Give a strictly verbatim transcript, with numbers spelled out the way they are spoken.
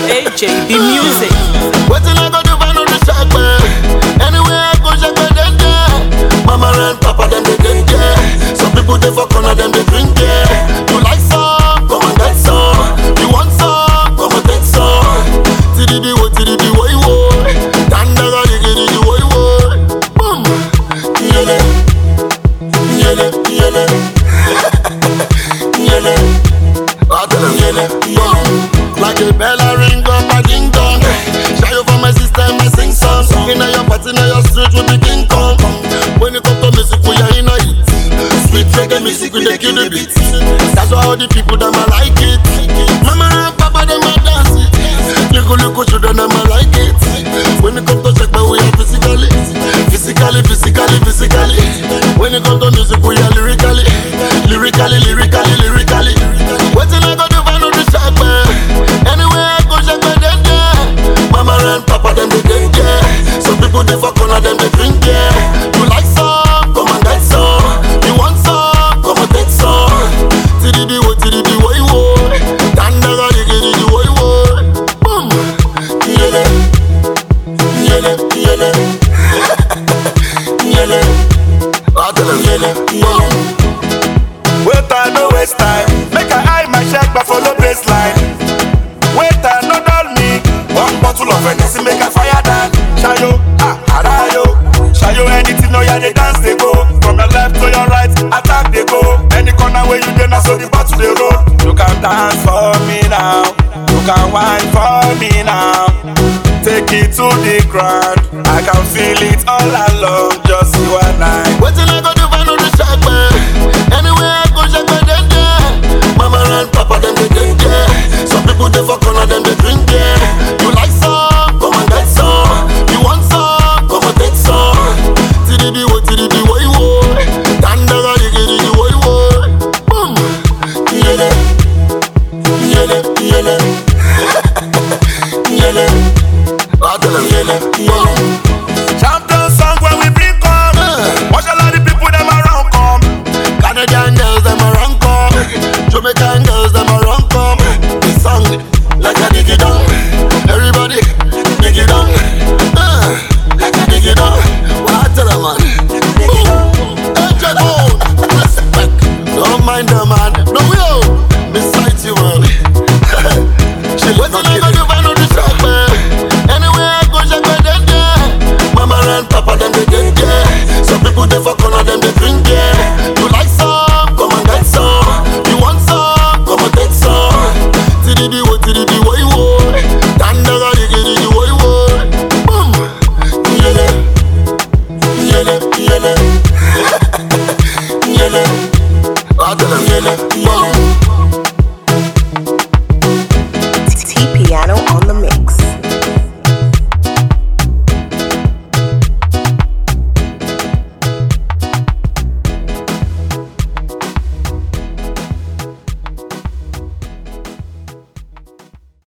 A J B Music. What till I go do find out the shop, anywhere I go, shop them there. Mama and Papa them they drink, yeah. Some people they fuck on them they drink, yeah. You like some, come and get some. You want some, come and take some. T D B wo, T D B wo, wo. Tandaga yigi yigi wo, wo. Boom, yele, yele, yele, yele. I tell them yele, yele. Like a bell a ring up a ding dong. Shy over my system, I sing songs. In your party, in your street, we be King Kong. When it come to music, we are in a hit. Sweet reggae music, we dey kill the beat. That's why all the people them a like it. Mama and Papa them a dance it. Little little children them a like it. When it come to check, but we are physically, physically, physically, physically. When it come to music, we are lyrically, lyrically, lyrically, lyrically. What till I go do find out the shop, anywhere I go, shop them there. Mama and Papa them they drink, yeah. Some people they fuck on them they drink, yeah. You like some, come and get some. You want some, come and take some. T D B wo, T D B wo, wo. Tandaga yigi yigi wo, wo. Boom, yele, yele, yele, yele. I tell them yele, yele. Wait I no waste time. Make I eye my check but follow baseline. Wait I no dull me. One bottle of Hennessy make I fire down. Shayo, ah, harayo. Shayo anything no ya they dance they go. From your left to your right, attack they go. Any corner where you dey na so the bottle they roll. You can dance for me now. You can wine for me now. Take it to the ground. I can feel it all along. Just you and I. What till I go do find out the shop, anywhere I go, shop them there. Mama and Papa them they drink, yeah. Some people they fuck on them they drink, yeah. You like some, come and get some. You want some, come and take some. T D B wo, T D B wo, wo. Tandaga yigi yigi wo, wo. Boom, yele, yele, yele, yele. I tell them yele, yele. Champion song when we bring come. Watch a lot of people them around come. Canadian girls them a run come. Jamaican girls them a run come. This song like a dig it down. Everybody dig it down. Uh, like a dig it down. What tell them man? Angel Bone, respect. Don't mind the man. No yo, beside you man. She let me know you find out the shop. Anywhere I go, shop them there. Mama and Papa them they drink, yeah. Some people they fuck on them they drink, yeah. You like some, come and get some. You want some, come and take some. T D B wo, T D B wo, wo. Tandaga yigi yigi wo, wo. Boom, yele, yele, yele, yele. I tell them yele, yele.